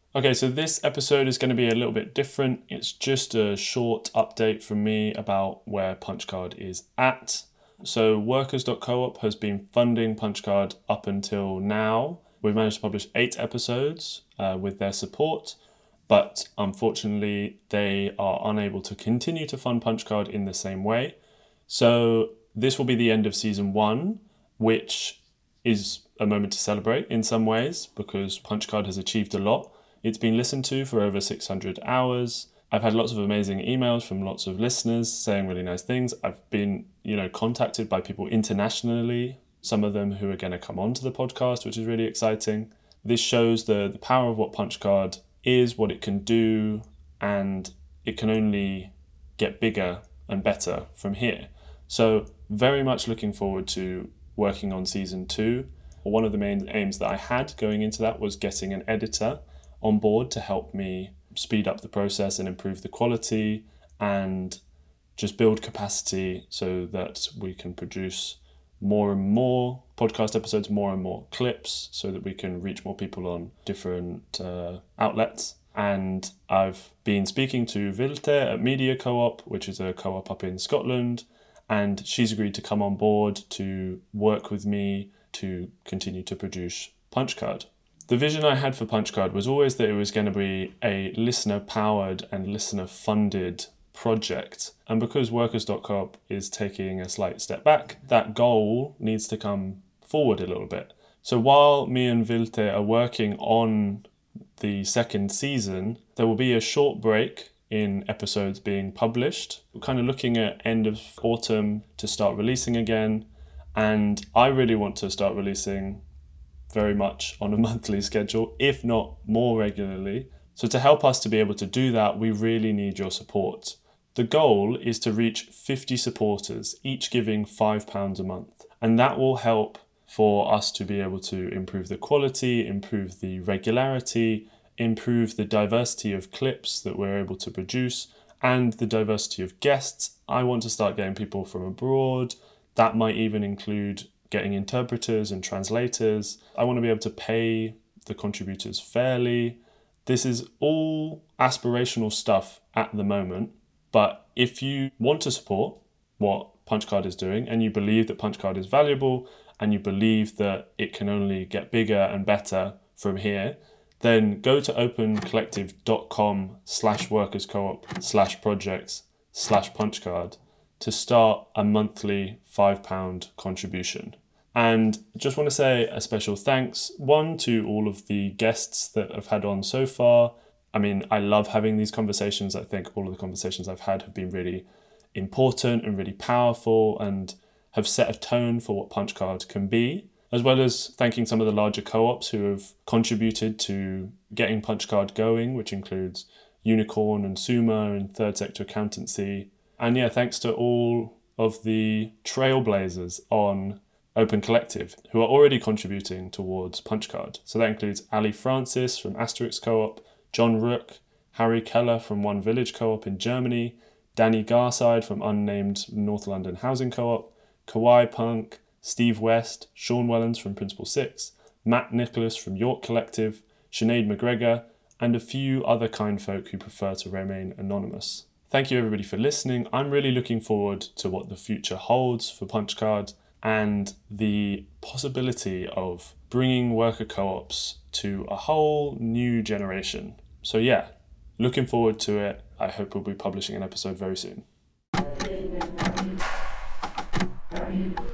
Okay, so this episode is going to be a little bit different. It's just a short update from me about where Punchcard is at. So Workers.coop has been funding Punchcard up until now. We've managed to publish 8 episodes with their support, but unfortunately they are unable to continue to fund Punchcard in the same way. So this will be the end of season 1, which is a moment to celebrate in some ways because Punchcard has achieved a lot. It's been listened to for over 600 hours. I've had lots of amazing emails from lots of listeners saying really nice things. I've been, contacted by people internationally, some of them who are going to come onto the podcast, which is really exciting. This shows the power of what Punchcard is, what it can do, and it can only get bigger and better from here. So very much looking forward to working on season 2. One of the main aims that I had going into that was getting an editor on board to help me speed up the process and improve the quality and just build capacity so that we can produce more and more podcast episodes, more and more clips so that we can reach more people on different outlets. And I've been speaking to Vilte at Media Co-op, which is a co-op up in Scotland, and she's agreed to come on board to work with me to continue to produce Punchcard. The vision I had for Punchcard was always that it was going to be a listener-powered and listener-funded project. And because Workers.coop is taking a slight step back, that goal needs to come forward a little bit. So while me and Vilte are working on the second season, there will be a short break in episodes being published. We're kind of looking at end of autumn to start releasing again. And I really want to start releasing very much on a monthly schedule, if not more regularly. So to help us to be able to do that, we really need your support. The goal is to reach 50 supporters, each giving £5 a month. And that will help for us to be able to improve the quality, improve the regularity, improve the diversity of clips that we're able to produce, and the diversity of guests. I want to start getting people from abroad. That might even include getting interpreters and translators. I want to be able to pay the contributors fairly. This is all aspirational stuff at the moment, but if you want to support what Punchcard is doing and you believe that Punchcard is valuable and you believe that it can only get bigger and better from here, then go to opencollective.com/workerscoop/projects/Punchcard to start a monthly £5 contribution. And just want to say a special thanks, one, to all of the guests that I've had on so far. I mean, I love having these conversations. I think all of the conversations I've had have been really important and really powerful and have set a tone for what Punchcard can be, as well as thanking some of the larger co-ops who have contributed to getting Punchcard going, which includes Unicorn and Suma and Third Sector Accountancy. And yeah, thanks to all of the trailblazers on Open Collective who are already contributing towards Punchcard. So that includes Ali Francis from Asterix Co-op, John Rook, Harry Keller from One Village Co-op in Germany, Danny Garside from Unnamed North London Housing Co-op, Kawhi Punk, Steve West, Sean Wellens from Principle 6, Matt Nicholas from York Collective, Sinead McGregor, and a few other kind folk who prefer to remain anonymous. Thank you everybody for listening. I'm really looking forward to what the future holds for Punchcard and the possibility of bringing worker co-ops to a whole new generation. So yeah, looking forward to it. I hope we'll be publishing an episode very soon.